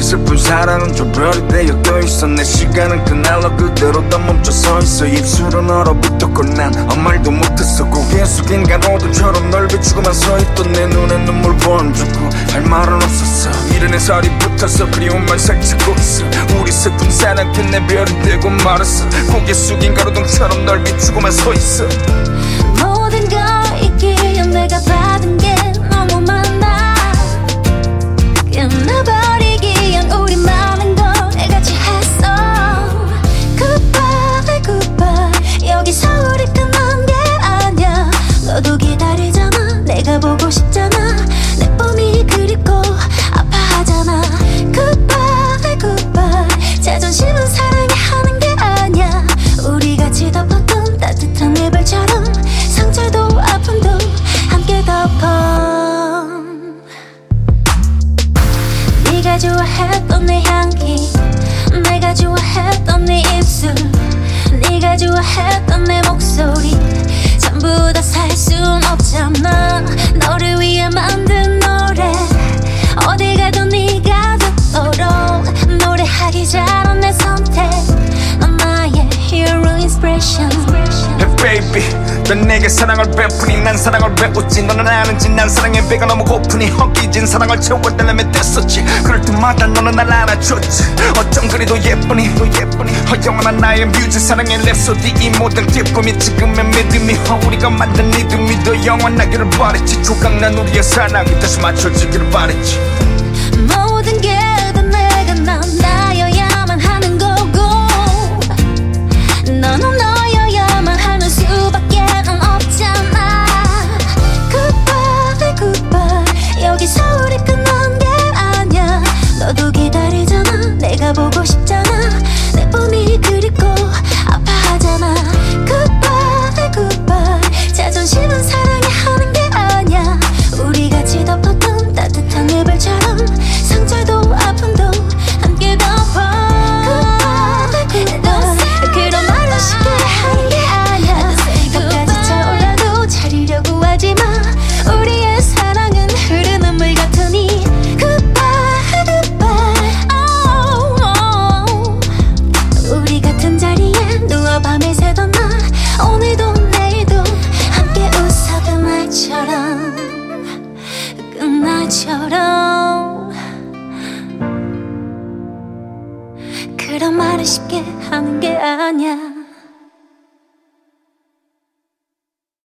슬픈 사랑은 저 별이 되어 떠있어. 내 시간은 그날로 그대로 다 멈춰서있어. 입술은 얼어붙었고 난 아무 말도 못했어. 고개 숙인 가로등처럼 널 비추고만 서있던 내 눈에 눈물 번졌고 할 말은 없었어. 미련의 살이 붙어서 그리움만 살찌고 있어. 우리 슬픈 사랑 끝내 별이 되고 말았어. 고개 숙인 가로등처럼 널 비추고만 서있어. 모든 걸 잊기엔 내가 받은 게 너무 많아. 끝나버리기엔 우리 많은 걸 같이 했어. Goodbye, goodbye. 여기서 우리 끝난 게 아니야. 너도 기다리잖아. 내가 보고 싶잖아. 내 봄이 그립고 아파하잖아. Goodbye, goodbye. 자존심은 사랑이 하는 게 아니야. 우리 같이 덮었던 따뜻한 이불처럼 상처도 아픔도 함께 덮어. 네가 좋아했던 내 향기, 내가 좋아했던 네 입술, 네가 좋아했던 내 목소리 전부 다 살 순 없잖아. 너를 위해 만든 노래 어디 가도 네가 듣도록 노래하기 잘한 내 선택. 넌 나의 hero inspiration. Hey baby, 넌 내게 사랑을 베푸니 난 사랑을 배웠지. 너는 아는지 난 사랑의 배가 너무 고프니 헛기진 사랑을 채워달라며 뗐었지. 그럴 때마다 너는 날 안아줬지. 어쩜 그리도 예쁘니 영원한 나의 뮤직 사랑의 랩소디. 이 모든 기쁨이 지금의 믿음이 우리가 만든 리듬이 더 영원하기를 바랬지. 조각난 우리의 사랑이 다시 맞춰지기를 바랬지. 모든 게 다 내가 난 나여야만 하는 거고 너는 너여야만 하는 수밖에 없잖아. Goodbye, goodbye. 여기서 우리 끝난 게 아니야. 너도 기다리잖아. 내가 보고 싶잖아. 내 봄이 그립고 아파하잖아. Goodbye, goodbye. 자존심은 사랑이 하는 게 아니야. 우리 같이 덮었던 따뜻한 이불처럼 상처도 아픔도 함께 덮어. 그런 말을 쉽게 하는 게 아니야. 끝까지 차올라도 차리려고 하지마. 우리의 사랑은 흐르는 물 같으니 Goodbye, goodbye. 우리 같은 자리에 누워 밤을 새던 나 오늘도 내일도 함께 웃어 그날처럼 그런 말을 쉽게 하는 게 아니야.